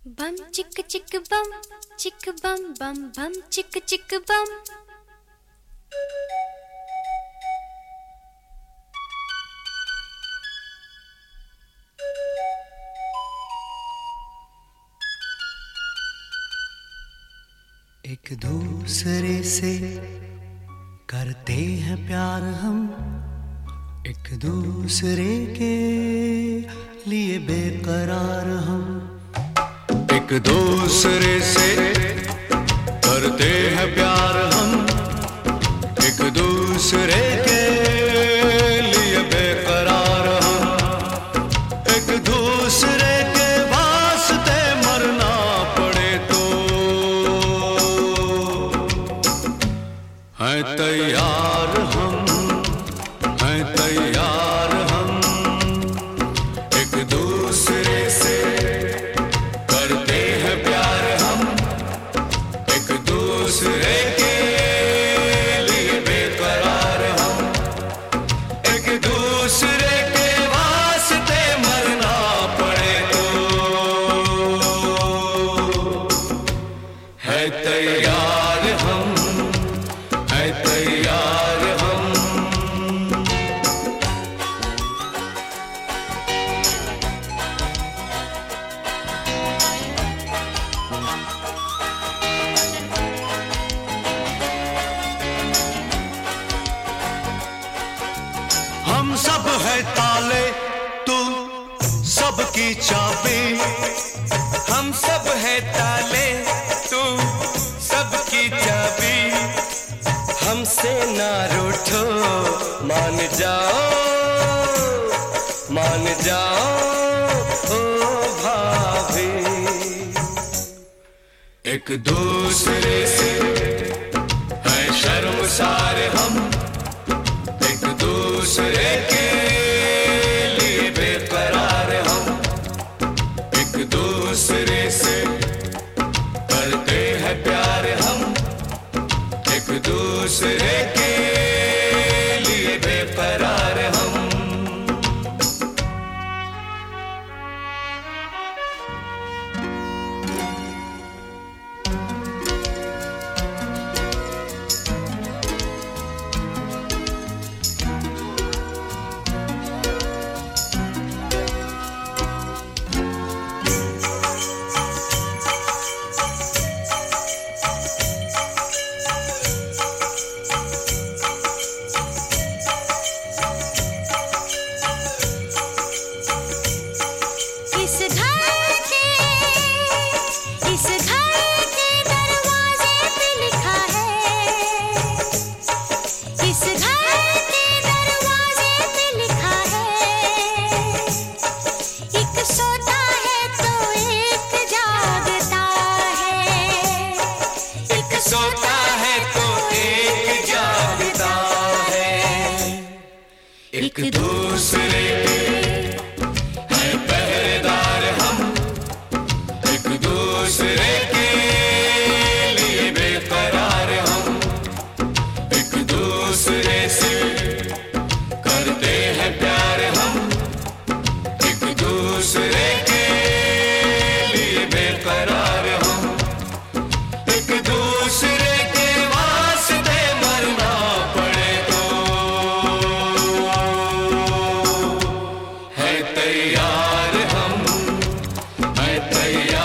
बम चिक चिक बम बम बम चिक चिक बम। एक दूसरे से करते हैं प्यार हम, एक दूसरे के लिए बेकरार हम। एक दूसरे से करते हैं प्यार हम, एक दूसरे के लिए बेकरार हम। एक दूसरे के वास्ते मरना पड़े तो हैं तैयार हम, हैं तैयार हम। एक दूसरे से करते हैं प्यार हम, एक दूसरे के लिए बेकरार हम। एक दूसरे के वास्ते मरना पड़े तो है तैयार हम, है तैयार हम। हम सब है ताले, तू सबकी चाबी। हम सब है ताले, तू सबकी चाबी। हमसे ना रूठो, मान जाओ, मान जाओ ओ भाभी। एक दूसरे से है शर्मसार हम, एक दूसरे के लिए बेकरार हम। एक दूसरे से करते हैं प्यार हम, एक दूसरे के लिए बेकरार हम। सोता है तो एक जागता है। एक दूसरे के हैं पहरेदार हम, एक दूसरे के लिए बेकरार हम। एक दूसरे से करते हैं प्यार हम, एक दूसरे के लिए बेकरार हम। एक दूसरे के वास्ते मरना पड़े तो है तैयार हम, है तैयार।